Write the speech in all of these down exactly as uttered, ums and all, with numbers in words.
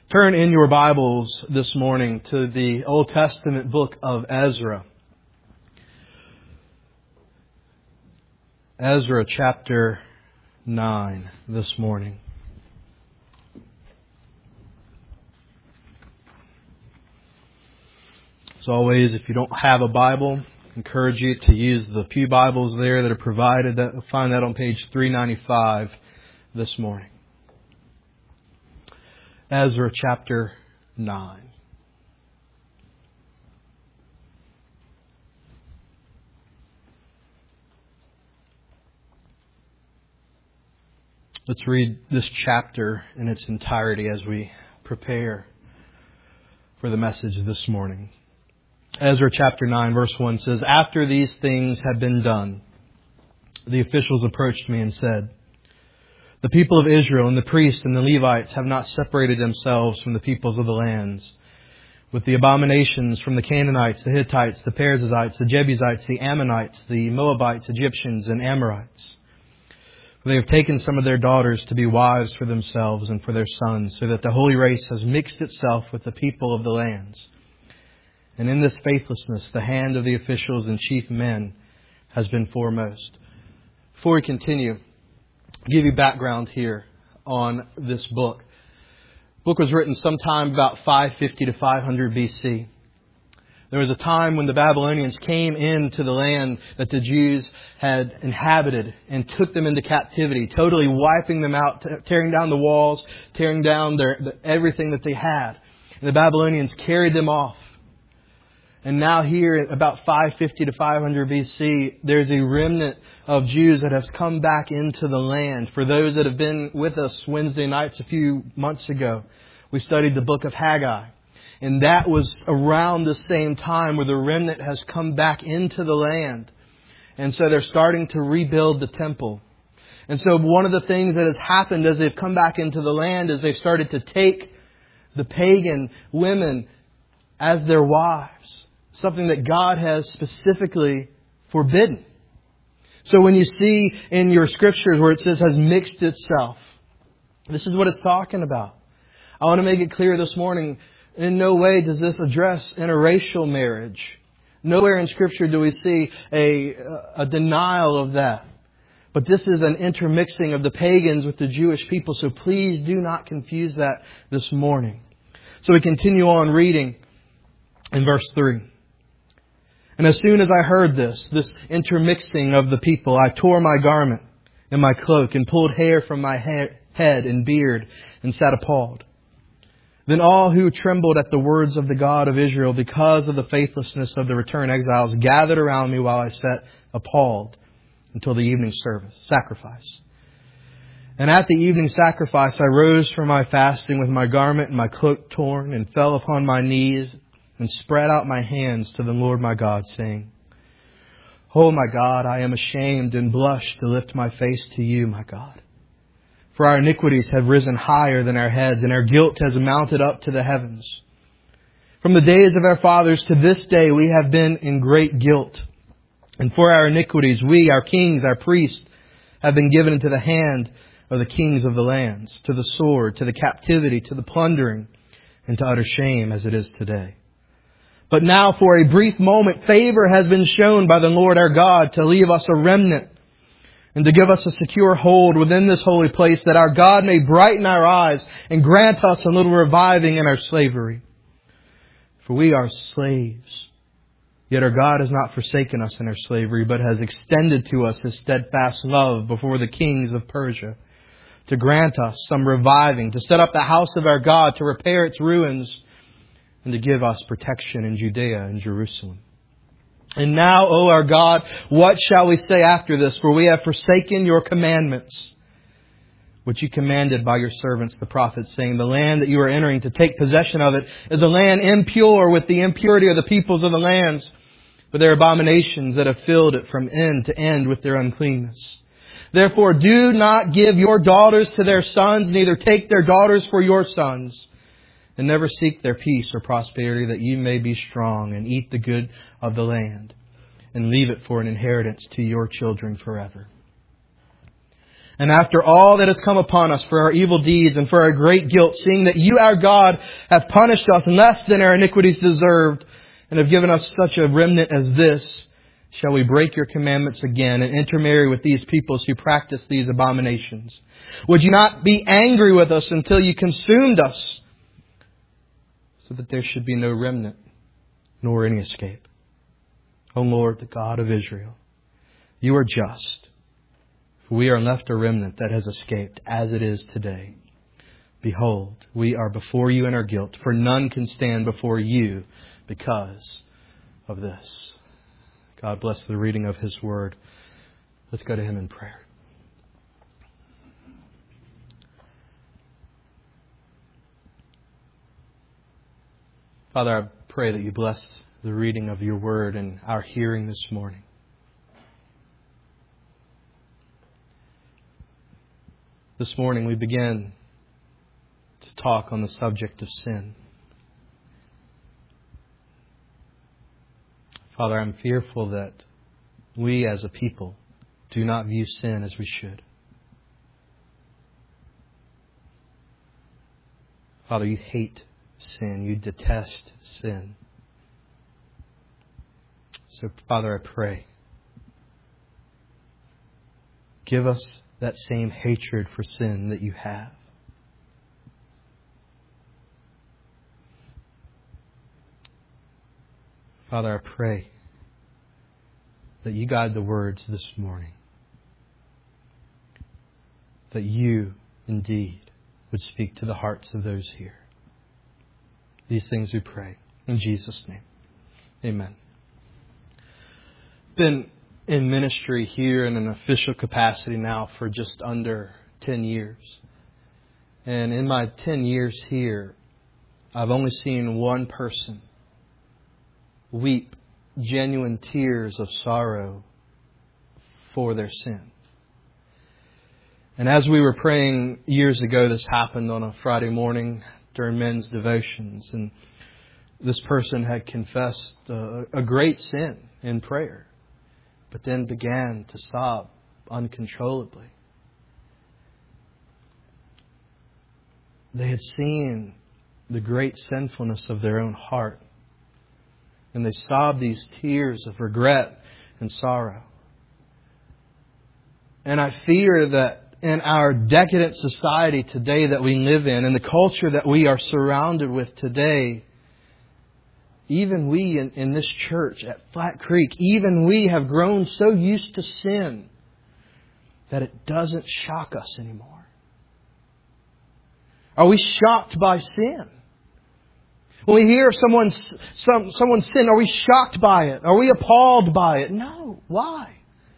Turn in your Bibles this morning to the Old Testament book of Ezra. Ezra chapter nine this morning. As always, if you don't have a Bible, I encourage you to use the pew Bibles there that are provided. You'll find that on page three ninety-five this morning. Ezra chapter nine. Let's read this chapter in its entirety as we prepare for the message this morning. Ezra chapter nine verse one says, "After these things had been done, the officials approached me and said, 'The people of Israel and the priests and the Levites have not separated themselves from the peoples of the lands, with the abominations from the Canaanites, the Hittites, the Perizzites, the Jebusites, the Ammonites, the Moabites, Egyptians, and Amorites. For they have taken some of their daughters to be wives for themselves and for their sons, so that the holy race has mixed itself with the people of the lands. And in this faithlessness, the hand of the officials and chief men has been foremost.'" Before we continue, I'll give you background here on this book. The book was written sometime about five fifty to five hundred B C. There was a time when the Babylonians came into the land that the Jews had inhabited and took them into captivity, totally wiping them out, tearing down the walls, tearing down their, the, everything that they had. And the Babylonians carried them off. And now here, at about five fifty to five hundred B C, there's a remnant of Jews that has come back into the land. For those that have been with us Wednesday nights a few months ago, we studied the book of Haggai. And that was around the same time where the remnant has come back into the land. And so they're starting to rebuild the temple. And so one of the things that has happened as they've come back into the land is they've started to take the pagan women as their wives. Something that God has specifically forbidden. So when you see in your scriptures where it says has mixed itself, this is what it's talking about. I want to make it clear this morning, in no way does this address interracial marriage. Nowhere in Scripture do we see a, a denial of that. But this is an intermixing of the pagans with the Jewish people. So please do not confuse that this morning. So we continue on reading in verse three. "And as soon as I heard this, this intermixing of the people, I tore my garment and my cloak and pulled hair from my ha- head and beard and sat appalled. Then all who trembled at the words of the God of Israel because of the faithlessness of the returned exiles gathered around me while I sat appalled until the evening service, sacrifice. And at the evening sacrifice I rose from my fasting with my garment and my cloak torn and fell upon my knees and spread out my hands to the Lord my God, saying, 'Oh my God, I am ashamed and blush to lift my face to you, my God. For our iniquities have risen higher than our heads, and our guilt has mounted up to the heavens. From the days of our fathers to this day we have been in great guilt. And for our iniquities we, our kings, our priests, have been given into the hand of the kings of the lands, to the sword, to the captivity, to the plundering, and to utter shame as it is today. But now for a brief moment favor has been shown by the Lord our God to leave us a remnant and to give us a secure hold within this holy place, that our God may brighten our eyes and grant us a little reviving in our slavery. For we are slaves. Yet our God has not forsaken us in our slavery, but has extended to us His steadfast love before the kings of Persia, to grant us some reviving, to set up the house of our God, to repair its ruins, and to give us protection in Judea and Jerusalem. And now, O our God, what shall we say after this? For we have forsaken your commandments, which you commanded by your servants, the prophets, saying, the land that you are entering to take possession of it is a land impure with the impurity of the peoples of the lands, with their abominations that have filled it from end to end with their uncleanness. Therefore, do not give your daughters to their sons, neither take their daughters for your sons. And never seek their peace or prosperity, that you may be strong and eat the good of the land and leave it for an inheritance to your children forever. And after all that has come upon us for our evil deeds and for our great guilt, seeing that you, our God, have punished us less than our iniquities deserved and have given us such a remnant as this, shall we break your commandments again and intermarry with these peoples who practice these abominations? Would you not be angry with us until you consumed us, so that there should be no remnant, nor any escape? O Lord, the God of Israel, you are just. For we are left a remnant that has escaped, as it is today. Behold, we are before you in our guilt, for none can stand before you because of this. God bless the reading of His Word. Let's go to Him in prayer. Father, I pray that you bless the reading of your Word and our hearing this morning. This morning we begin to talk on the subject of sin. Father, I'm fearful that we as a people do not view sin as we should. Father, you hate sin. You detest sin. So, Father, I pray, give us that same hatred for sin that you have. Father, I pray that you guide the words this morning, that you indeed would speak to the hearts of those here. These things we pray in Jesus' name. Amen. Been in ministry here in an official capacity now for just under ten years. And in my ten years here, I've only seen one person weep genuine tears of sorrow for their sin. And as we were praying years ago, this happened on a Friday morning during men's devotions. And this person had confessed a, a great sin in prayer, but then began to sob uncontrollably. They had seen the great sinfulness of their own heart, and they sobbed these tears of regret and sorrow. And I fear that in our decadent society today that we live in, and the culture that we are surrounded with today, even we in, in this church at Flat Creek, even we have grown so used to sin that it doesn't shock us anymore. Are we shocked by sin? When we hear someone's, some, someone's sin, are we shocked by it? Are we appalled by it? No. Why?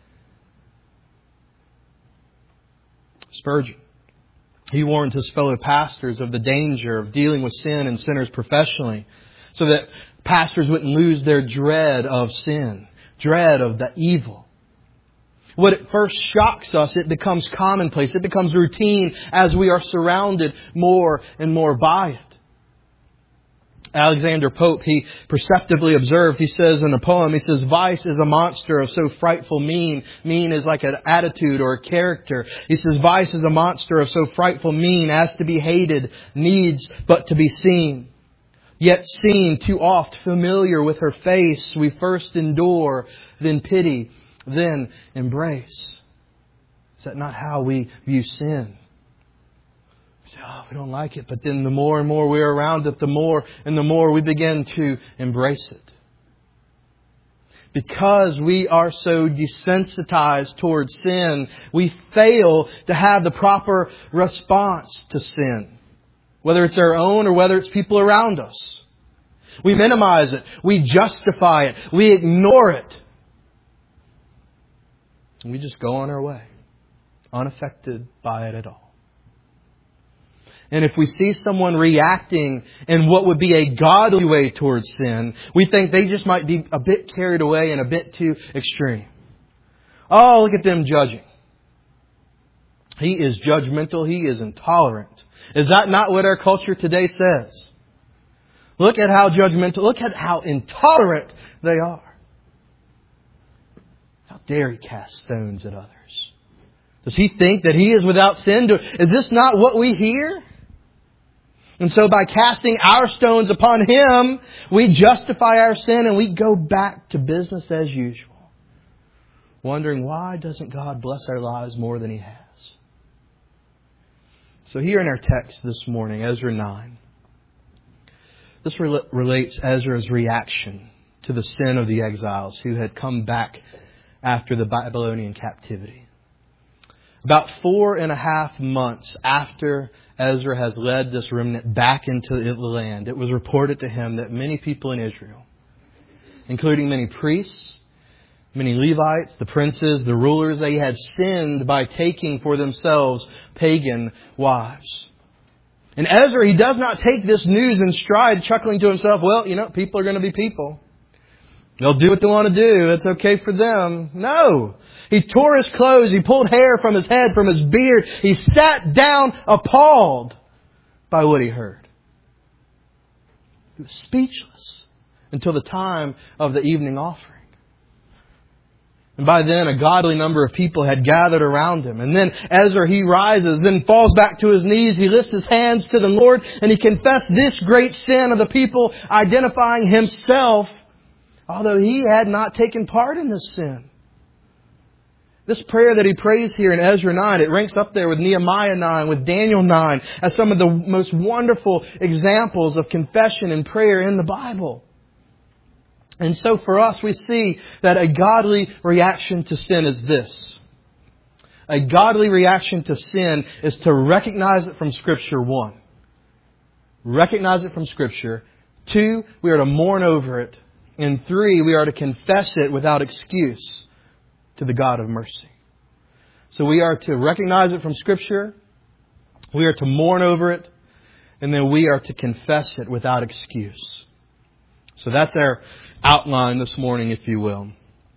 Spurgeon, he warned his fellow pastors of the danger of dealing with sin and sinners professionally, so that pastors wouldn't lose their dread of sin, dread of the evil. When it first shocks us, it becomes commonplace. It becomes routine as we are surrounded more and more by it. Alexander Pope, he perceptively observed, he says in a poem, he says, vice is a monster of so frightful mean. Mean is like an attitude or a character. He says, vice is a monster of so frightful mean as to be hated, needs but to be seen. Yet seen too oft, familiar with her face, we first endure, then pity, then embrace. Is that not how we view sin? We say, oh, we don't like it. But then the more and more we're around it, the more and the more we begin to embrace it. Because we are so desensitized towards sin, we fail to have the proper response to sin. Whether it's our own or whether it's people around us. We minimize it. We justify it. We ignore it. And we just go on our way, unaffected by it at all. And if we see someone reacting in what would be a godly way towards sin, we think they just might be a bit carried away and a bit too extreme. Oh, look at them judging. He is judgmental. He is intolerant. Is that not what our culture today says? Look at how judgmental, look at how intolerant they are. How dare he cast stones at others? Does he think that he is without sin? Do, is this not what we hear? And so by casting our stones upon him, we justify our sin and we go back to business as usual. Wondering, why doesn't God bless our lives more than he has? So here in our text this morning, Ezra nine, this rel- relates Ezra's reaction to the sin of the exiles who had come back after the Babylonian captivity. About four and a half months after Ezra has led this remnant back into the land, it was reported to him that many people in Israel, including many priests, many Levites, the princes, the rulers, they had sinned by taking for themselves pagan wives. And Ezra, he does not take this news in stride, chuckling to himself, well, you know, people are going to be people. They'll do what they want to do. It's okay for them. No. He tore his clothes. He pulled hair from his head, from his beard. He sat down appalled by what he heard. He was speechless until the time of the evening offering. And by then, a godly number of people had gathered around him. And then Ezra, he rises, then falls back to his knees. He lifts his hands to the Lord, and he confessed this great sin of the people, identifying himself, although he had not taken part in this sin. This prayer that he prays here in Ezra nine, it ranks up there with Nehemiah nine, with Daniel nine, as some of the most wonderful examples of confession and prayer in the Bible. And so for us, we see that a godly reaction to sin is this. A godly reaction to sin is to recognize it from Scripture, one. Recognize it from Scripture. Two, we are to mourn over it. And three, we are to confess it without excuse to the God of mercy. So we are to recognize it from Scripture. We are to mourn over it. And then we are to confess it without excuse. So that's our outline this morning, if you will.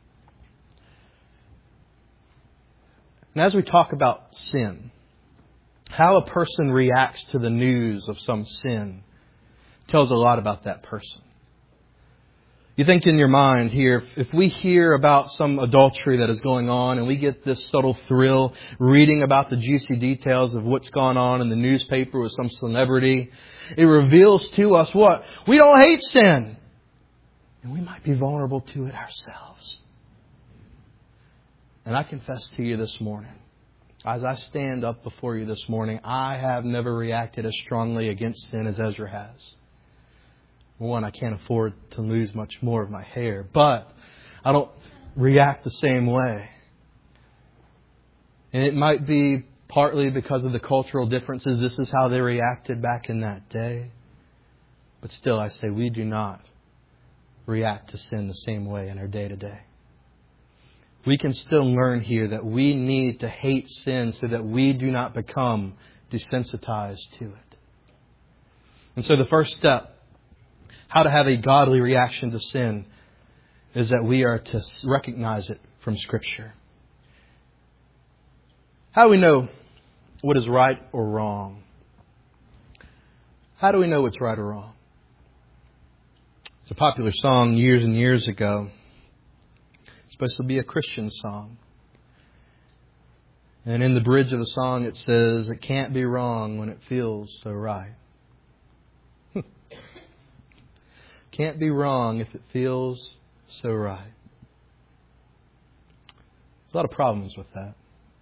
And as we talk about sin, how a person reacts to the news of some sin tells a lot about that person. You think in your mind here, if we hear about some adultery that is going on and we get this subtle thrill reading about the juicy details of what's gone on in the newspaper with some celebrity, it reveals to us what? We don't hate sin. And we might be vulnerable to it ourselves. And I confess to you this morning, as I stand up before you this morning, I have never reacted as strongly against sin as Ezra has. One, I can't afford to lose much more of my hair, but I don't react the same way. And it might be partly because of the cultural differences. This is how they reacted back in that day. But still, I say we do not react to sin the same way in our day-to-day. We can still learn here that we need to hate sin so that we do not become desensitized to it. And so the first step, how to have a godly reaction to sin, is that we are to recognize it from Scripture. How do we know what is right or wrong? How do we know what's right or wrong? It's a popular song years and years ago. It's supposed to be a Christian song. And in the bridge of the song it says, it can't be wrong when it feels so right. Can't be wrong if it feels so right. There's a lot of problems with that.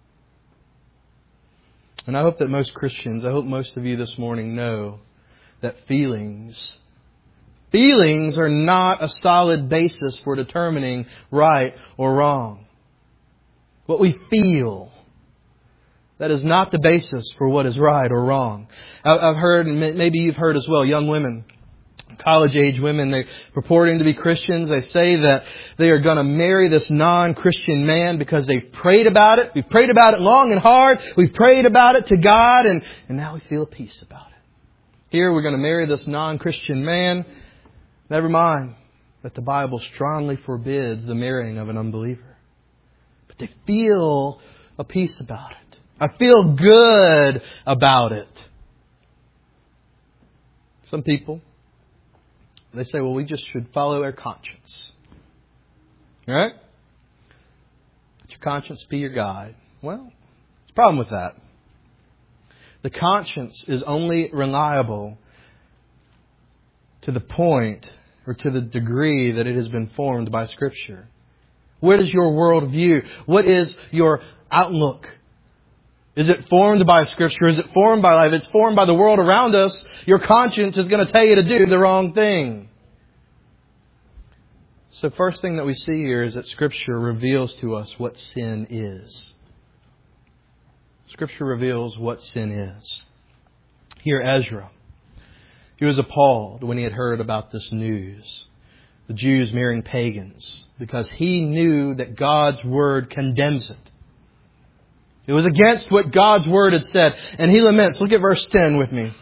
And I hope that most Christians, I hope most of you this morning know that feelings, feelings are not a solid basis for determining right or wrong. What we feel, that is not the basis for what is right or wrong. I've heard, and maybe you've heard as well, young women, college-age women, they're purporting to be Christians. They say that they are going to marry this non-Christian man because they've prayed about it. We've prayed about it long and hard. We've prayed about it to God, and, and now we feel peace about it. Here we're going to marry this non-Christian man. Never mind that the Bible strongly forbids the marrying of an unbeliever. But they feel a peace about it. I feel good about it. Some people, they say, well, we just should follow our conscience. All right? Let your conscience be your guide. Well, Problem with that. The conscience is only reliable to the point or to the degree that it has been formed by Scripture. What is your worldview? What is your outlook? Is it formed by Scripture? Is it formed by life? If it's formed by the world around us, your conscience is going to tell you to do the wrong thing. So first thing that we see here is that Scripture reveals to us what sin is. Scripture reveals what sin is. Here Ezra, he was appalled when he had heard about this news. The Jews marrying pagans, because he knew that God's Word condemns it. It was against what God's Word had said. And he laments. Look at verse ten with me.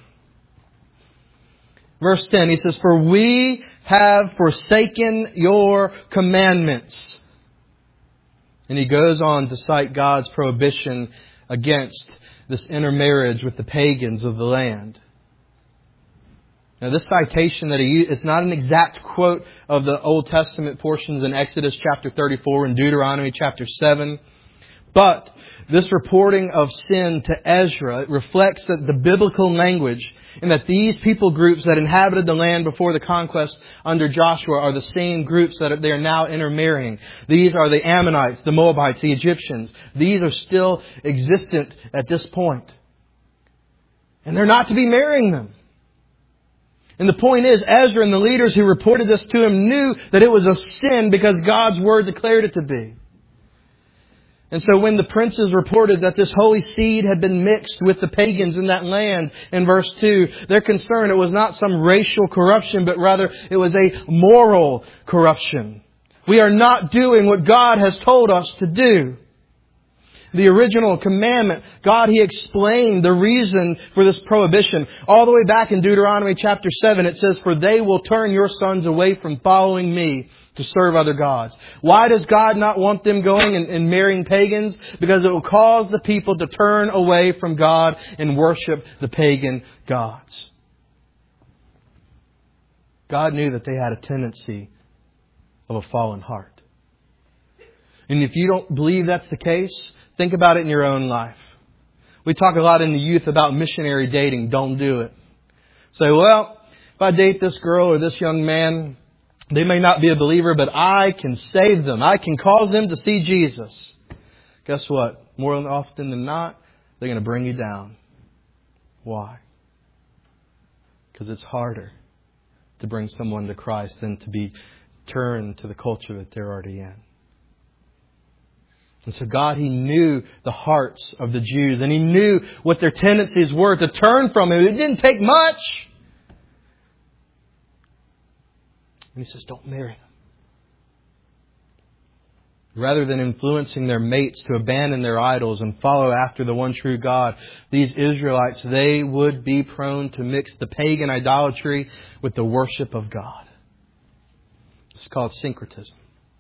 Verse ten, he says, "For we have forsaken your commandments." And he goes on to cite God's prohibition against this intermarriage with the pagans of the land. Now this citation that he used, it's not an exact quote of the Old Testament portions in Exodus chapter thirty-four and Deuteronomy chapter seven. But this reporting of sin to Ezra, it reflects that the biblical language and that these people groups that inhabited the land before the conquest under Joshua are the same groups that they are now intermarrying. These are the Ammonites, the Moabites, the Egyptians. These are still existent at this point. And they're not to be marrying them. And the point is, Ezra and the leaders who reported this to him knew that it was a sin because God's Word declared it to be. And so when the princes reported that this holy seed had been mixed with the pagans in that land, in verse two, their concern, it was not some racial corruption, but rather it was a moral corruption. We are not doing what God has told us to do. The original commandment, God, He explained the reason for this prohibition. All the way back in Deuteronomy chapter seven, it says, "For they will turn your sons away from following me to serve other gods." Why does God not want them going and, and marrying pagans? Because it will cause the people to turn away from God and worship the pagan gods. God knew that they had a tendency of a fallen heart. And if you don't believe that's the case, think about it in your own life. We talk a lot in the youth about missionary dating. Don't do it. Say, well, if I date this girl or this young man, they may not be a believer, but I can save them. I can cause them to see Jesus. Guess what? More often than not, they're going to bring you down. Why? Because it's harder to bring someone to Christ than to be turned to the culture that they're already in. And so God, He knew the hearts of the Jews, and He knew what their tendencies were to turn from Him. It didn't take much. And He says, don't marry them. Rather than influencing their mates to abandon their idols and follow after the one true God, these Israelites, they would be prone to mix the pagan idolatry with the worship of God. It's called syncretism.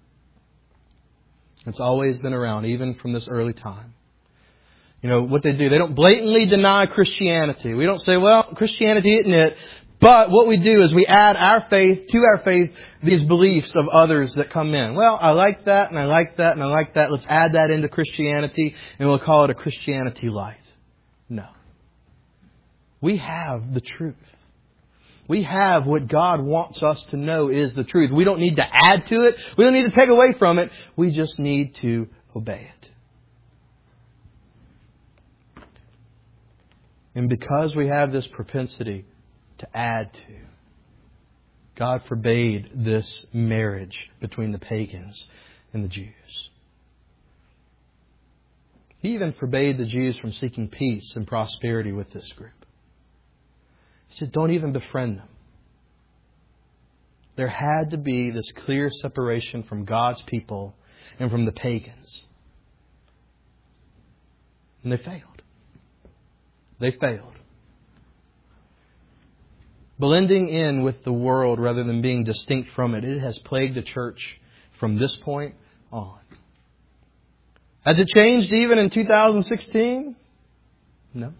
It's always been around, even from this early time. You know, what they do, they don't blatantly deny Christianity. We don't say, well, Christianity isn't it. But what we do is we add our faith, to our faith, these beliefs of others that come in. Well, I like that, and I like that, and I like that. Let's add that into Christianity, and we'll call it a Christianity light. No. We have the truth. We have what God wants us to know is the truth. We don't need to add to it. We don't need to take away from it. We just need to obey it. And because we have this propensity to add to, God forbade this marriage between the pagans and the Jews. He even forbade the Jews from seeking peace and prosperity with this group. He said, don't even befriend them. There had to be this clear separation from God's people and from the pagans. And they failed. They failed. Blending in with the world rather than being distinct from it, it has plagued the church from this point on. Has it changed even in two thousand sixteen? No.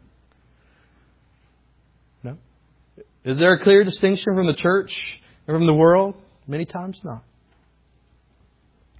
No. Is there a clear distinction from the church and from the world? Many times not.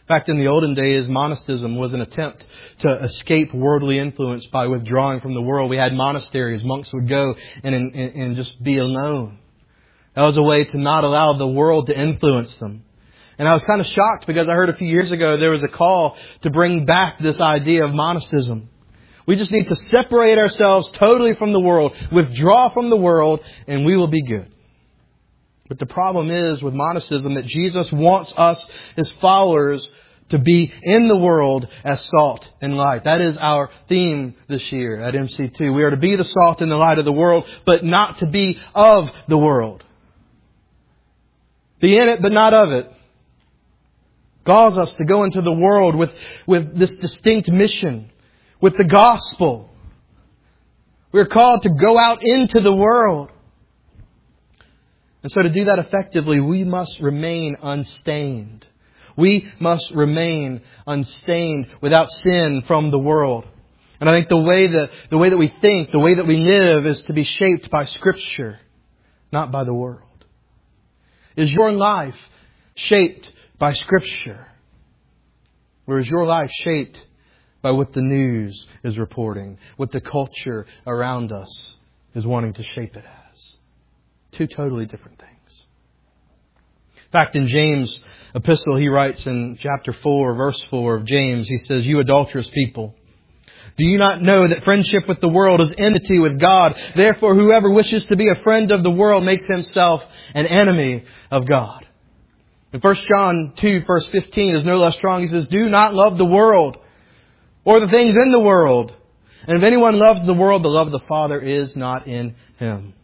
In fact, in the olden days, monasticism was an attempt to escape worldly influence by withdrawing from the world. We had monasteries. Monks would go and, and, and just be alone. That was a way to not allow the world to influence them. And I was kind of shocked because I heard a few years ago there was a call to bring back this idea of monasticism. We just need to separate ourselves totally from the world, withdraw from the world, and we will be good. But the problem is with monasticism that Jesus wants us, His followers, to be in the world as salt and light. That is our theme this year at M C two. We are to be the salt and the light of the world, but not to be of the world. Be in it, but not of it. Calls us to go into the world with, with this distinct mission, with the gospel. We're called to go out into the world. And so to do that effectively, we must remain unstained. We must remain unstained without sin from the world. And I think the way that, the way that we think, the way that we live is to be shaped by Scripture, not by the world. Is your life shaped by Scripture? Or is your life shaped by what the news is reporting, what the culture around us is wanting to shape it as? Two totally different things. In fact, in James' epistle, he writes in chapter four, verse four of James, he says, "You adulterous people, do you not know that friendship with the world is enmity with God? Therefore, whoever wishes to be a friend of the world makes himself an enemy of God." In First John two, verse fifteen is no less strong. He says, "Do not love the world or the things in the world. And if anyone loves the world, the love of the Father is not in him."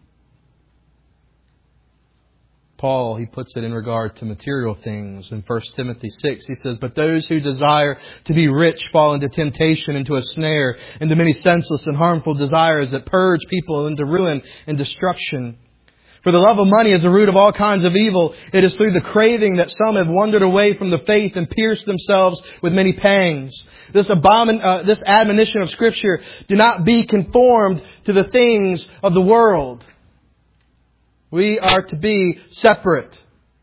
Paul, he puts it in regard to material things. In First Timothy six, he says, "But those who desire to be rich fall into temptation, into a snare, into many senseless and harmful desires that purge people into ruin and destruction. For the love of money is the root of all kinds of evil. It is through the craving that some have wandered away from the faith and pierced themselves with many pangs." This abomin- uh, this admonition of Scripture, do not be conformed to the things of the world. We are to be separate.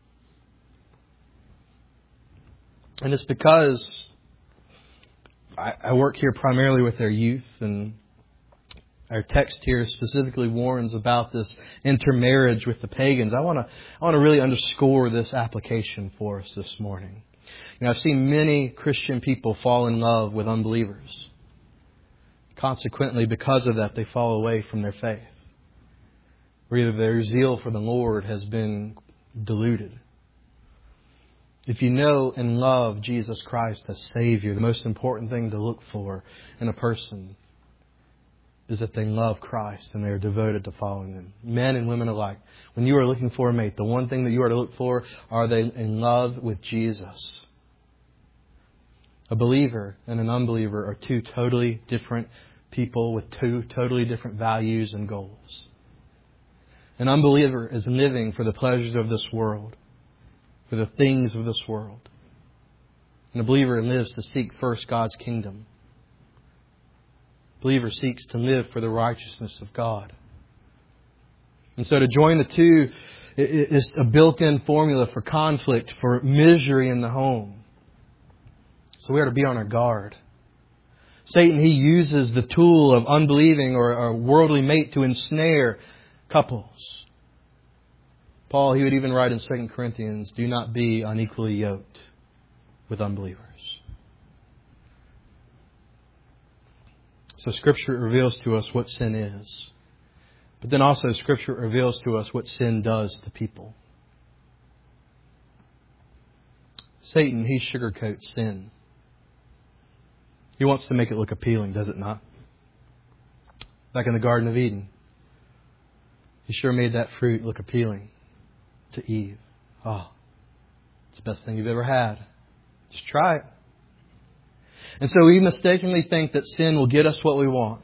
And it's because I, I work here primarily with our youth, and our text here specifically warns about this intermarriage with the pagans. I want to I want to really underscore this application for us this morning. You know, I've seen many Christian people fall in love with unbelievers. Consequently, because of that, they fall away from their faith. Or either their zeal for the Lord has been diluted. If you know and love Jesus Christ as Savior, the most important thing to look for in a person is that they love Christ and they are devoted to following Him. Men and women alike. When you are looking for a mate, the one thing that you are to look for, are they in love with Jesus? A believer and an unbeliever are two totally different people with two totally different values and goals. An unbeliever is living for the pleasures of this world, for the things of this world. And a believer lives to seek first God's kingdom. A believer seeks to live for the righteousness of God. And so to join the two is a built-in formula for conflict, for misery in the home. So we are to be on our guard. Satan, he uses the tool of unbelieving or a worldly mate to ensnare couples. Paul, he would even write in Second Corinthians, "Do not be unequally yoked with unbelievers." So Scripture reveals to us what sin is. But then also Scripture reveals to us what sin does to people. Satan, he sugarcoats sin. He wants to make it look appealing, does it not? Back in the Garden of Eden, he sure made that fruit look appealing to Eve. Oh, it's the best thing you've ever had. Just try it. And so we mistakenly think that sin will get us what we want.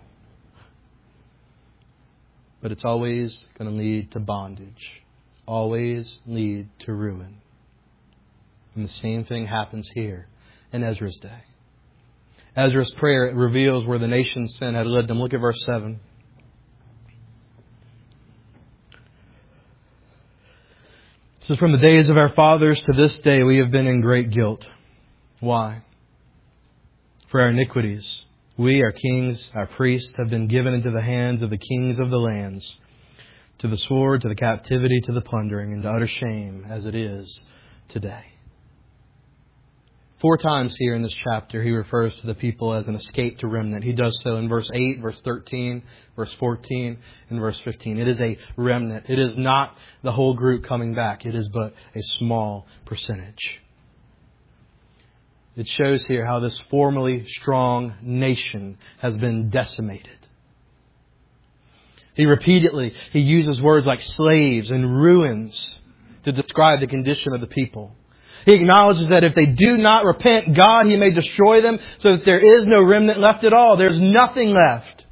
But it's always going to lead to bondage. Always lead to ruin. And the same thing happens here in Ezra's day. Ezra's prayer reveals where the nation's sin had led them. Look at verse seven. It says, "From the days of our fathers to this day we have been in great guilt. Why? For our iniquities, we, our kings, our priests, have been given into the hands of the kings of the lands, to the sword, to the captivity, to the plundering, and to utter shame, as it is today. Four times here in this chapter, he refers to the people as an escaped remnant. He does so in verse eight, verse thirteen, verse fourteen, and verse fifteen. It is a remnant. It is not the whole group coming back. It is but a small percentage. It shows here how this formerly strong nation has been decimated. He repeatedly, he uses words like slaves and ruins to describe the condition of the people. He acknowledges that if they do not repent, God, He may destroy them so that there is no remnant left at all. There's nothing left.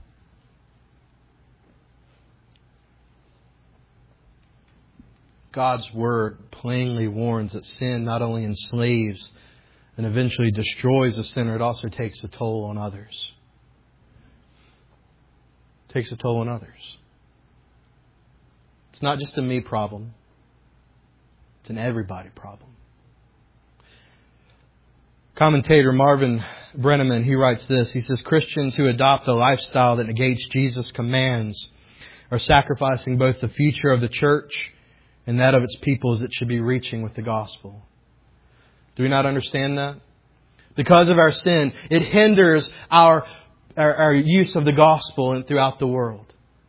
God's Word plainly warns that sin not only enslaves and eventually destroys the sinner, it also takes a toll on others. It takes a toll on others. It's not just a me problem. It's an everybody problem. Commentator Marvin Brenneman, he writes this. He says, Christians who adopt a lifestyle that negates Jesus' commands are sacrificing both the future of the church and that of its people as it should be reaching with the gospel. Do we not understand that? Because of our sin, it hinders our, our, our use of the gospel throughout the world.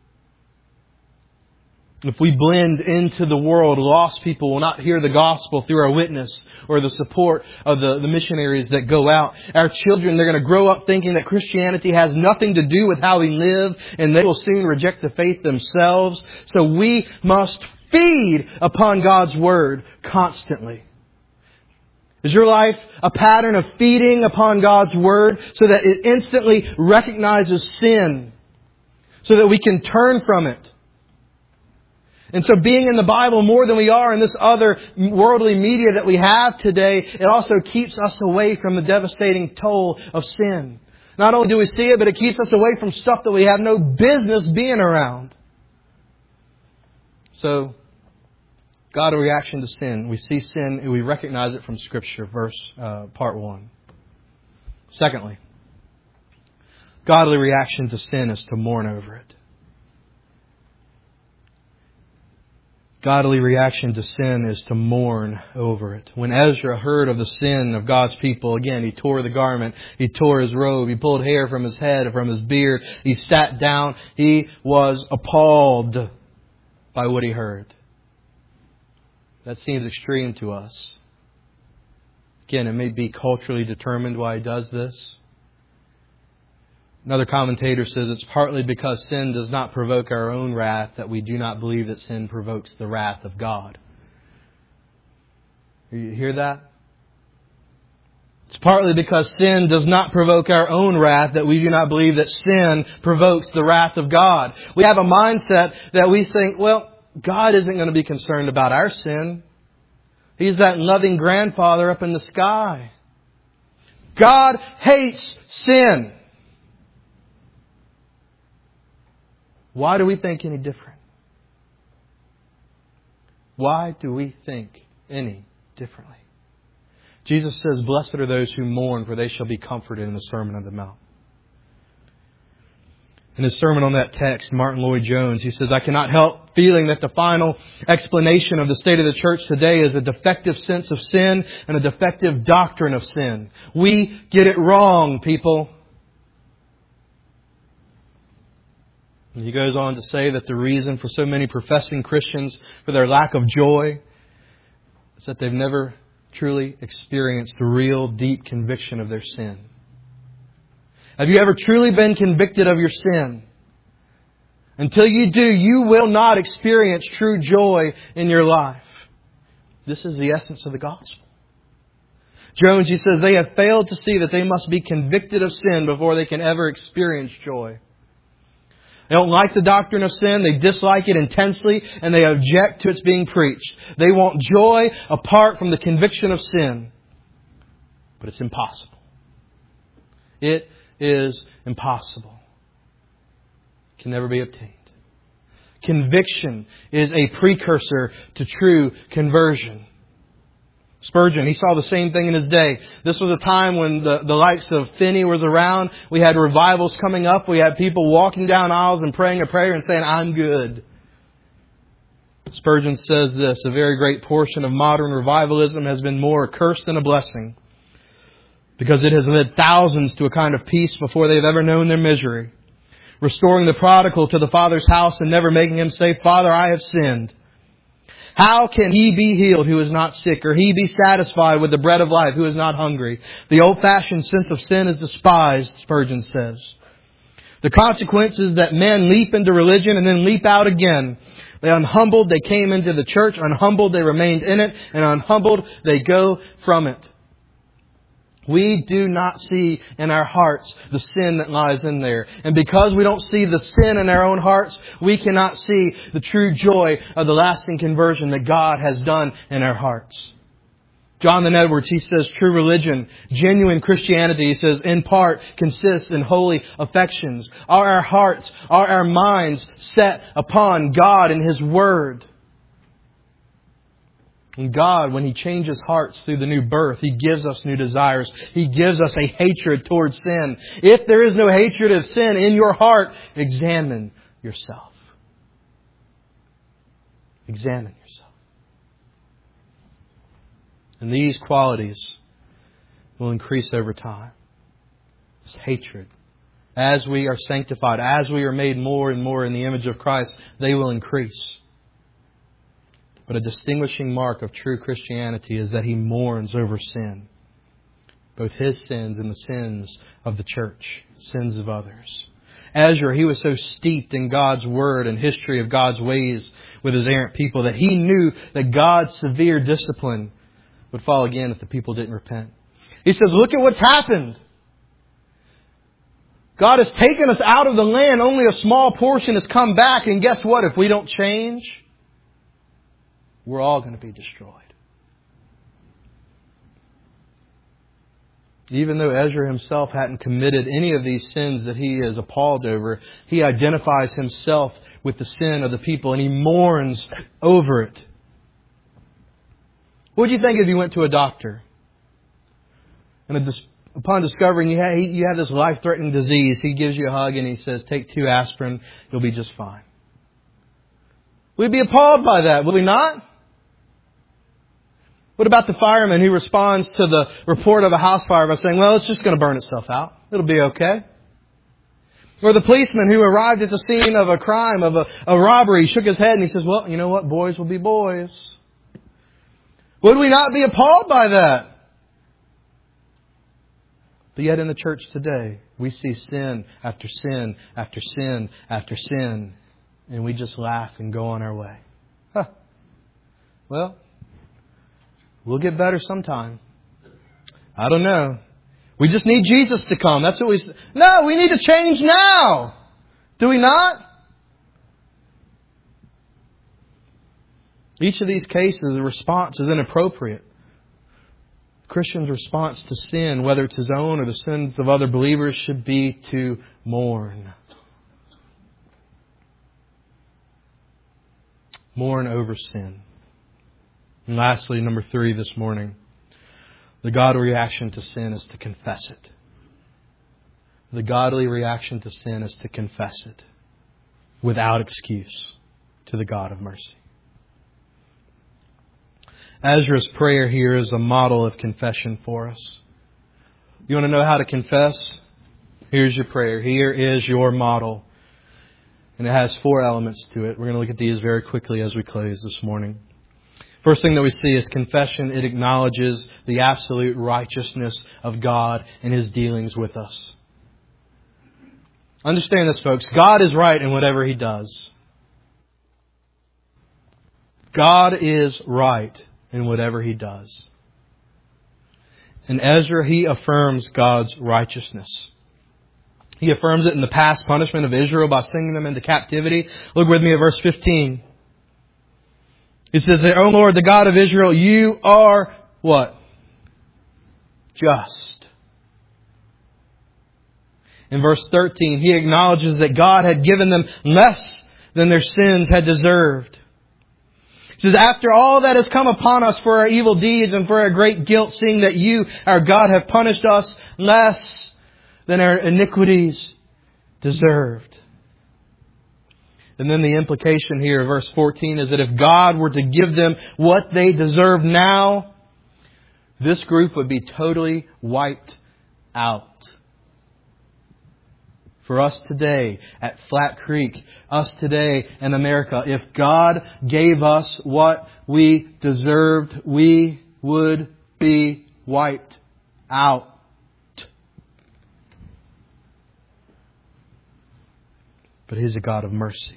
If we blend into the world, lost people will not hear the gospel through our witness or the support of the, the missionaries that go out. Our children, they're going to grow up thinking that Christianity has nothing to do with how we live, and they will soon reject the faith themselves. So we must feed upon God's Word constantly. Is your life a pattern of feeding upon God's Word so that it instantly recognizes sin, so that we can turn from it? And so being in the Bible more than we are in this other worldly media that we have today, it also keeps us away from the devastating toll of sin. Not only do we see it, but it keeps us away from stuff that we have no business being around. So, God, a reaction to sin. We see sin and we recognize it from Scripture, verse uh, part one. Secondly, godly reaction to sin is to mourn over it. Godly reaction to sin is to mourn over it. When Ezra heard of the sin of God's people, again, he tore the garment, he tore his robe, he pulled hair from his head, from his beard, he sat down. He was appalled by what he heard. That seems extreme to us. Again, it may be culturally determined why he does this. Another commentator says it's partly because sin does not provoke our own wrath that we do not believe that sin provokes the wrath of God. You hear that? It's partly because sin does not provoke our own wrath that we do not believe that sin provokes the wrath of God. We have a mindset that we think, well, God isn't going to be concerned about our sin. He's that loving grandfather up in the sky. God hates sin. Why do we think any different? Why do we think any differently? Jesus says, blessed are those who mourn, for they shall be comforted, in the Sermon on the Mount. In his sermon on that text, Martin Lloyd-Jones, he says, I cannot help feeling that the final explanation of the state of the church today is a defective sense of sin and a defective doctrine of sin. We get it wrong, people. And he goes on to say that the reason for so many professing Christians for their lack of joy is that they've never truly experienced the real deep conviction of their sin. Have you ever truly been convicted of your sin? Until you do, you will not experience true joy in your life. This is the essence of the gospel. Jones, he says, they have failed to see that they must be convicted of sin before they can ever experience joy. They don't like the doctrine of sin. They dislike it intensely, and they object to its being preached. They want joy apart from the conviction of sin. But it's impossible. It is impossible. It can never be obtained. Conviction is a precursor to true conversion. Spurgeon, he saw the same thing in his day. This was a time when the, the likes of Finney was around. We had revivals coming up. We had people walking down aisles and praying a prayer and saying, I'm good. Spurgeon says this, a very great portion of modern revivalism has been more a curse than a blessing, because it has led thousands to a kind of peace before they've ever known their misery. Restoring the prodigal to the Father's house and never making him say, Father, I have sinned. How can he be healed who is not sick, or he be satisfied with the bread of life who is not hungry? The old-fashioned sense of sin is despised, Spurgeon says. The consequence is that men leap into religion and then leap out again. They unhumbled, they came into the church. Unhumbled, they remained in it. And unhumbled, they go from it. We do not see in our hearts the sin that lies in there. And because we don't see the sin in our own hearts, we cannot see the true joy of the lasting conversion that God has done in our hearts. Jonathan Edwards, he says, true religion, genuine Christianity, he says, in part consists in holy affections. Are our hearts, are our minds set upon God and His Word? And God, when He changes hearts through the new birth, He gives us new desires. He gives us a hatred towards sin. If there is no hatred of sin in your heart, examine yourself. Examine yourself. And these qualities will increase over time. This hatred. As we are sanctified, as we are made more and more in the image of Christ, they will increase. But a distinguishing mark of true Christianity is that he mourns over sin. Both his sins and the sins of the church. Sins of others. Ezra, he was so steeped in God's Word and history of God's ways with his errant people that he knew that God's severe discipline would fall again if the people didn't repent. He says, look at what's happened. God has taken us out of the land. Only a small portion has come back. And guess what? If we don't change, we're all going to be destroyed. Even though Ezra himself hadn't committed any of these sins that he is appalled over, he identifies himself with the sin of the people and he mourns over it. What would you think if you went to a doctor and a dis- upon discovering you have, you have this life-threatening disease, he gives you a hug and he says, take two aspirin, you'll be just fine. We'd be appalled by that, would we not? What about the fireman who responds to the report of a house fire by saying, well, it's just going to burn itself out. It'll be okay. Or the policeman who arrived at the scene of a crime, of a, a robbery, shook his head and he says, well, you know what? Boys will be boys. Would we not be appalled by that? But yet in the church today, we see sin after sin after sin after sin. And we just laugh and go on our way. Huh. Well, we'll get better sometime. I don't know. We just need Jesus to come. That's what we say. No, we need to change now. Do we not? Each of these cases, the response is inappropriate. The Christian's response to sin, whether it's his own or the sins of other believers, should be to mourn. Mourn over sin. And lastly, number three this morning, the godly reaction to sin is to confess it. The godly reaction to sin is to confess it without excuse to the God of mercy. Ezra's prayer here is a model of confession for us. You want to know how to confess? Here's your prayer. Here is your model. And it has four elements to it. We're going to look at these very quickly as we close this morning. First thing that we see is confession. It acknowledges the absolute righteousness of God and His dealings with us. Understand this, folks. God is right in whatever He does. God is right in whatever He does. And Ezra, he affirms God's righteousness. He affirms it in the past punishment of Israel by sending them into captivity. Look with me at verse fifteen. He says, O Lord, the God of Israel, you are what? Just. In verse thirteen, he acknowledges that God had given them less than their sins had deserved. He says, after all that has come upon us for our evil deeds and for our great guilt, seeing that you, our God, have punished us less than our iniquities deserved. And then the implication here, verse fourteen, is that if God were to give them what they deserve now, this group would be totally wiped out. For us today at Flat Creek, us today in America, if God gave us what we deserved, we would be wiped out. But He's a God of mercy.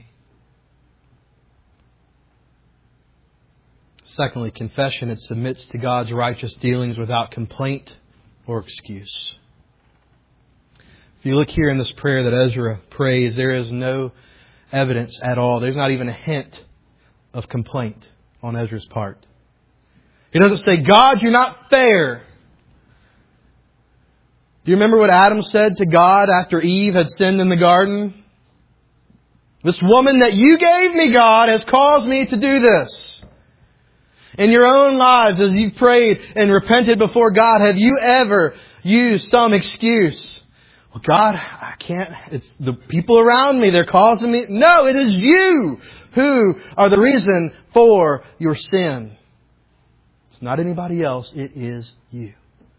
Secondly, confession, it submits to God's righteous dealings without complaint or excuse. If you look here in this prayer that Ezra prays, there is no evidence at all. There's not even a hint of complaint on Ezra's part. He doesn't say, God, you're not fair. Do you remember what Adam said to God after Eve had sinned in the garden? This woman that you gave me, God, has caused me to do this. In your own lives, as you've prayed and repented before God, have you ever used some excuse? Well, God, I can't. It's the people around me. They're causing me. No, it is you who are the reason for your sin. It's not anybody else. It is you.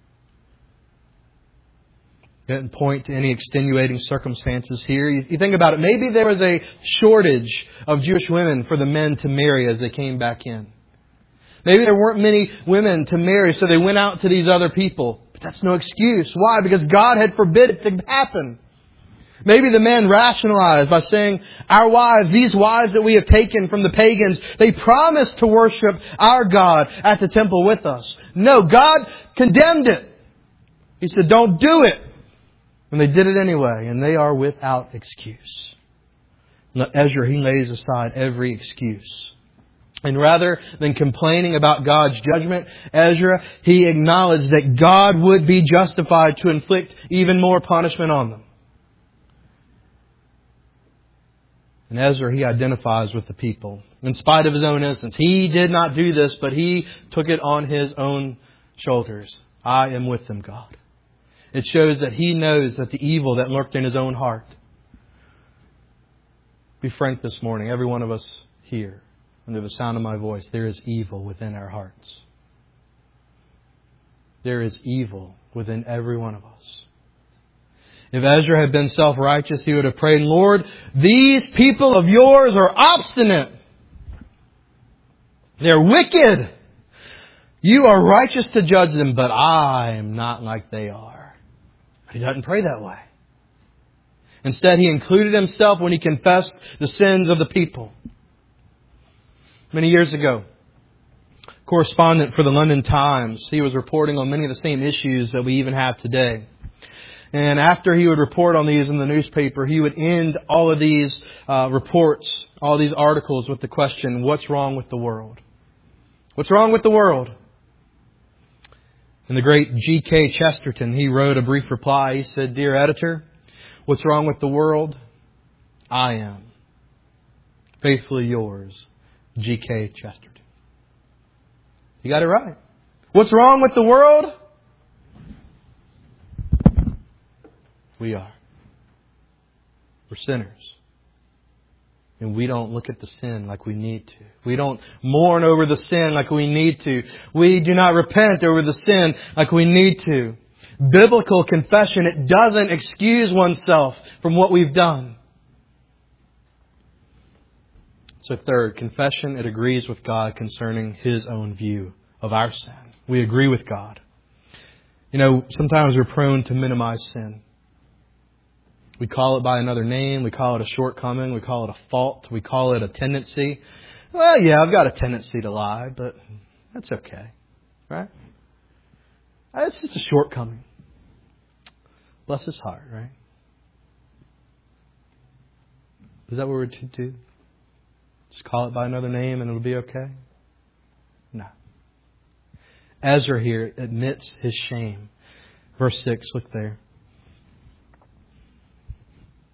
He doesn't point to any extenuating circumstances here. You, you think about it. Maybe there was a shortage of Jewish women for the men to marry as they came back in. Maybe there weren't many women to marry, so they went out to these other people. But that's no excuse. Why? Because God had forbid it to happen. Maybe the men rationalized by saying, our wives, these wives that we have taken from the pagans, they promised to worship our God at the temple with us. No, God condemned it. He said, don't do it. And they did it anyway, and they are without excuse. Ezra, he lays aside every excuse. And rather than complaining about God's judgment, Ezra, he acknowledged that God would be justified to inflict even more punishment on them. And Ezra, he identifies with the people. In spite of his own innocence, he did not do this, but he took it on his own shoulders. I am with them, God. It shows that he knows that the evil that lurked in his own heart. Be frank this morning, every one of us here, under the sound of my voice, there is evil within our hearts. There is evil within every one of us. If Ezra had been self-righteous, he would have prayed, Lord, these people of yours are obstinate. They're wicked. You are righteous to judge them, but I am not like they are. He doesn't pray that way. Instead, he included himself when he confessed the sins of the people. Many years ago, correspondent for the London Times, he was reporting on many of the same issues that we even have today. And after he would report on these in the newspaper, he would end all of these uh, reports, all these articles with the question, what's wrong with the world? What's wrong with the world? And the great G K Chesterton, he wrote a brief reply. He said, Dear editor, what's wrong with the world? I am. Faithfully yours, G K Chesterton. You got it right. What's wrong with the world? We are. We're sinners. And we don't look at the sin like we need to. We don't mourn over the sin like we need to. We do not repent over the sin like we need to. Biblical confession, it doesn't excuse oneself from what we've done. So third, confession, it agrees with God concerning His own view of our sin. We agree with God. You know, sometimes we're prone to minimize sin. We call it by another name. We call it a shortcoming. We call it a fault. We call it a tendency. Well, yeah, I've got a tendency to lie, but that's okay. Right? It's just a shortcoming. Bless his heart, right? Is that what we're to do? Just call it by another name and it'll be okay? No. Ezra here admits his shame. Verse six, look there.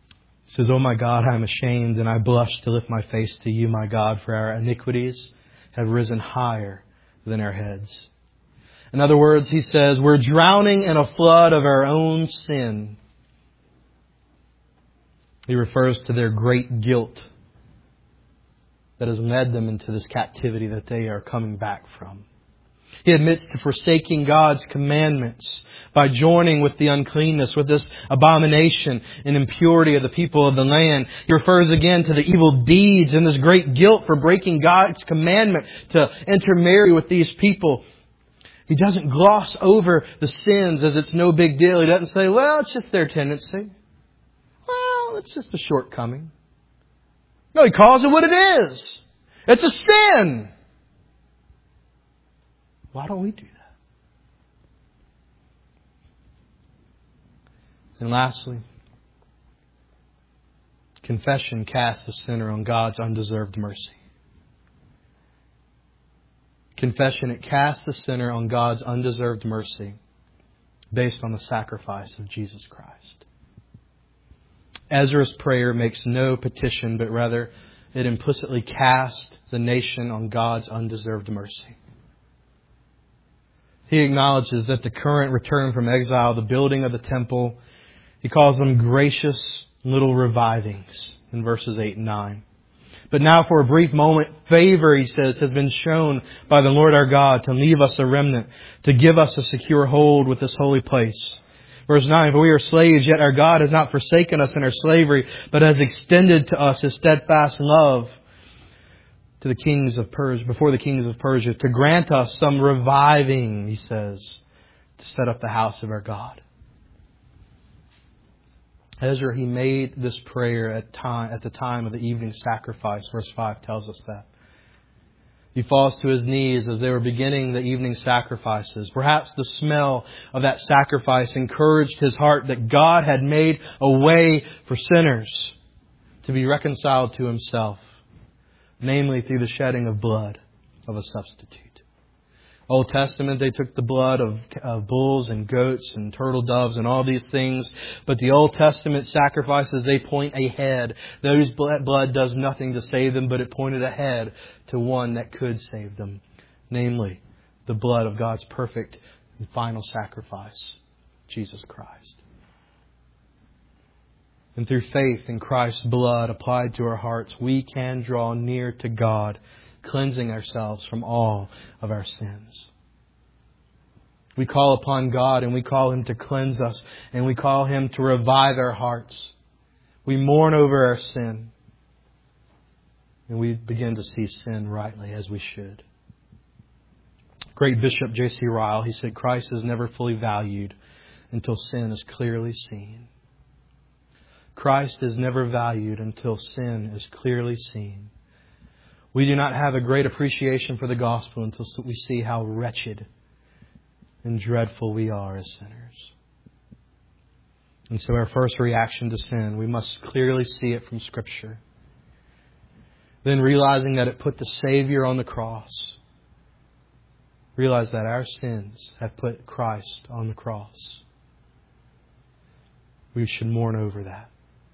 He says, Oh my God, I am ashamed and I blush to lift my face to you, my God, for our iniquities have risen higher than our heads. In other words, he says, we're drowning in a flood of our own sin. He refers to their great guilt that has led them into this captivity that they are coming back from. He admits to forsaking God's commandments by joining with the uncleanness, with this abomination and impurity of the people of the land. He refers again to the evil deeds and this great guilt for breaking God's commandment to intermarry with these people. He doesn't gloss over the sins as it's no big deal. He doesn't say, well, it's just their tendency. Well, it's just a shortcoming. No, he calls it what it is. It's a sin. Why don't we do that? And lastly, confession casts the sinner on God's undeserved mercy. Confession, it casts the sinner on God's undeserved mercy based on the sacrifice of Jesus Christ. Ezra's prayer makes no petition, but rather it implicitly casts the nation on God's undeserved mercy. He acknowledges that the current return from exile, the building of the temple, he calls them gracious little revivings in verses eight and nine. But now for a brief moment, favor, he says, has been shown by the Lord our God to leave us a remnant, to give us a secure hold with this holy place. Verse nine, for we are slaves, yet our God has not forsaken us in our slavery, but has extended to us His steadfast love to the kings of Persia, before the kings of Persia, to grant us some reviving, he says, to set up the house of our God. Ezra, he made this prayer at time at the time of the evening sacrifice. Verse five tells us that. He falls to his knees as they were beginning the evening sacrifices. Perhaps the smell of that sacrifice encouraged his heart that God had made a way for sinners to be reconciled to Himself, namely through the shedding of blood of a substitute. Old Testament, they took the blood of, of bulls and goats and turtle doves and all these things. But the Old Testament sacrifices, they point ahead. Those blood, blood does nothing to save them, but it pointed ahead to one that could save them. Namely, the blood of God's perfect and final sacrifice, Jesus Christ. And through faith in Christ's blood applied to our hearts, we can draw near to God, cleansing ourselves from all of our sins. We call upon God and we call Him to cleanse us, and we call Him to revive our hearts. We mourn over our sin, and we begin to see sin rightly as we should. Great Bishop J C Ryle, he said, Christ is never fully valued until sin is clearly seen. Christ is never valued until sin is clearly seen. We do not have a great appreciation for the gospel until we see how wretched and dreadful we are as sinners. And so our first reaction to sin, we must clearly see it from Scripture. Then realizing that it put the Savior on the cross. Realize that our sins have put Christ on the cross. We should mourn over that.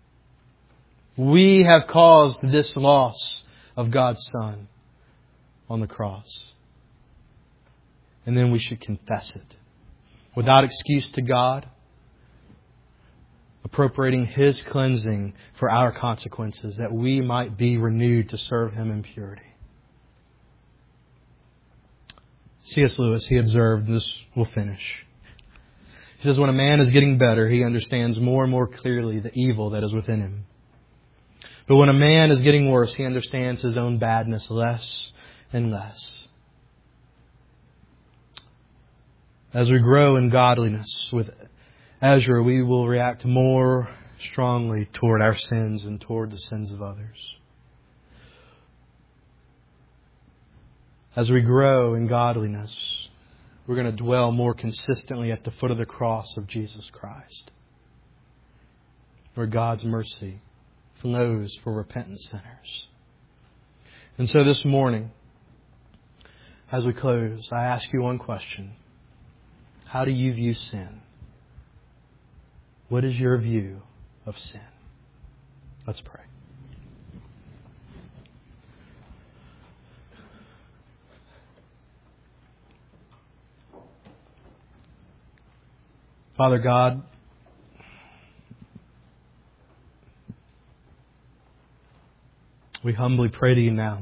We have caused this loss of God's Son on the cross. And then we should confess it without excuse to God, appropriating His cleansing for our consequences, that we might be renewed to serve Him in purity. C S Lewis, he observed, and this will finish. He says, when a man is getting better, he understands more and more clearly the evil that is within him. But when a man is getting worse, he understands his own badness less and less. As we grow in godliness with Ezra, we will react more strongly toward our sins and toward the sins of others. As we grow in godliness, we're going to dwell more consistently at the foot of the cross of Jesus Christ, where God's mercy flows for repentant sinners. And so this morning, as we close, I ask you one question. How do you view sin? What is your view of sin? Let's pray. Father God, we humbly pray to you now.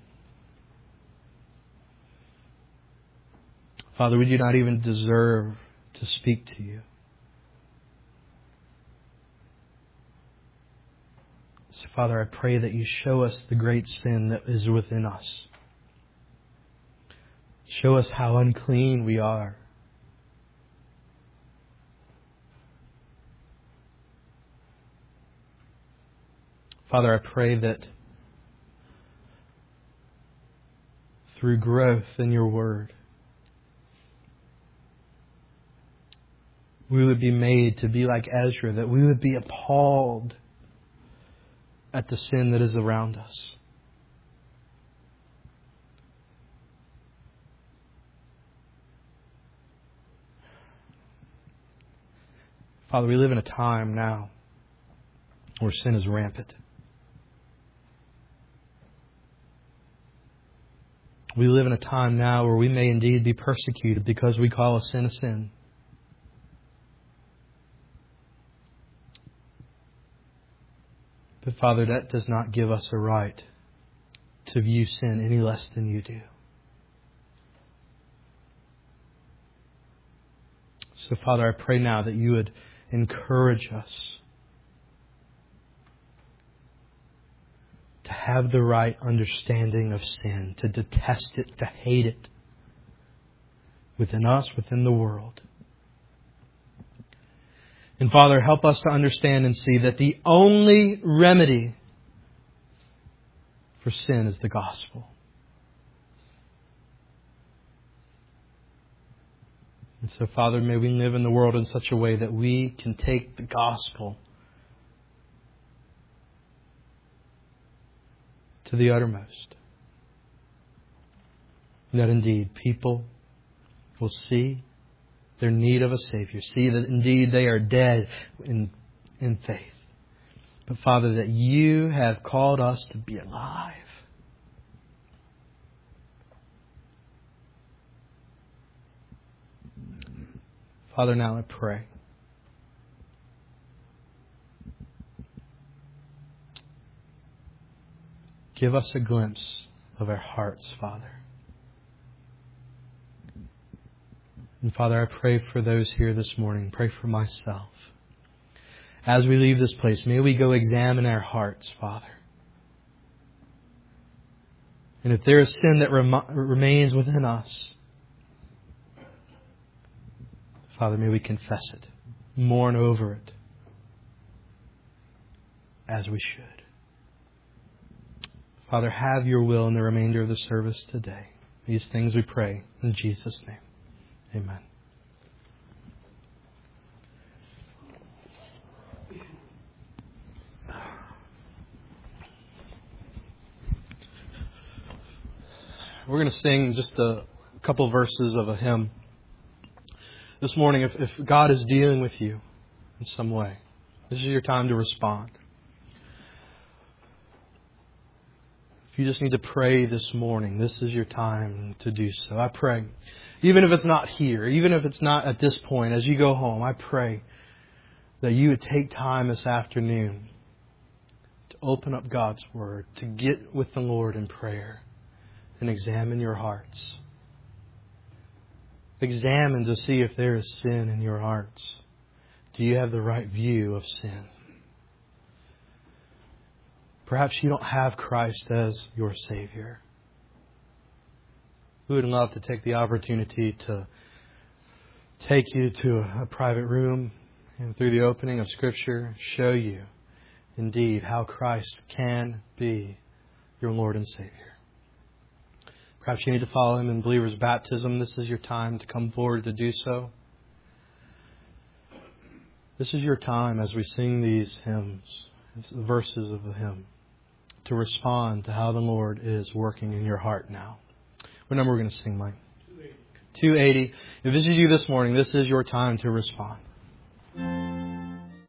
Father, we do not even deserve to speak to you. So, Father, I pray that you show us the great sin that is within us. Show us how unclean we are. Father, I pray that through growth in your word, we would be made to be like Ezra, that we would be appalled at the sin that is around us. Father, we live in a time now where sin is rampant. We live in a time now where we may indeed be persecuted because we call a sin a sin. But Father, that does not give us a right to view sin any less than you do. So Father, I pray now that you would encourage us to have the right understanding of sin, to detest it, to hate it within us, within the world. And Father, help us to understand and see that the only remedy for sin is the gospel. And so, Father, may we live in the world in such a way that we can take the gospel to the uttermost. And that indeed people will see their need of a Savior. See that indeed they are dead in, in faith. But Father, that you have called us to be alive. Father, now I pray. Give us a glimpse of our hearts, Father. And Father, I pray for those here this morning. Pray for myself. As we leave this place, may we go examine our hearts, Father. And if there is sin that rem- remains within us, Father, may we confess it, mourn over it, as we should. Father, have your will in the remainder of the service today. These things we pray in Jesus' name. Amen. We're going to sing just a couple verses of a hymn. This morning, if, if God is dealing with you in some way, this is your time to respond. If you just need to pray this morning, this is your time to do so. I pray, even if it's not here, even if it's not at this point, as you go home, I pray that you would take time this afternoon to open up God's Word, to get with the Lord in prayer and examine your hearts. Examine to see if there is sin in your hearts. Do you have the right view of sin? Perhaps you don't have Christ as your Savior. We would love to take the opportunity to take you to a private room and through the opening of Scripture, show you indeed how Christ can be your Lord and Savior. Perhaps you need to follow Him in believer's baptism. This is your time to come forward to do so. This is your time as we sing these hymns, the verses of the hymn, to respond to how the Lord is working in your heart now. What number are we going to sing, Mike? two eighty. two eighty. If this is you this morning, this is your time to respond.